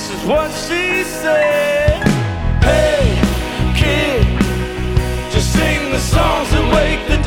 is what she said. Hey, kid, just sing the songs that wake the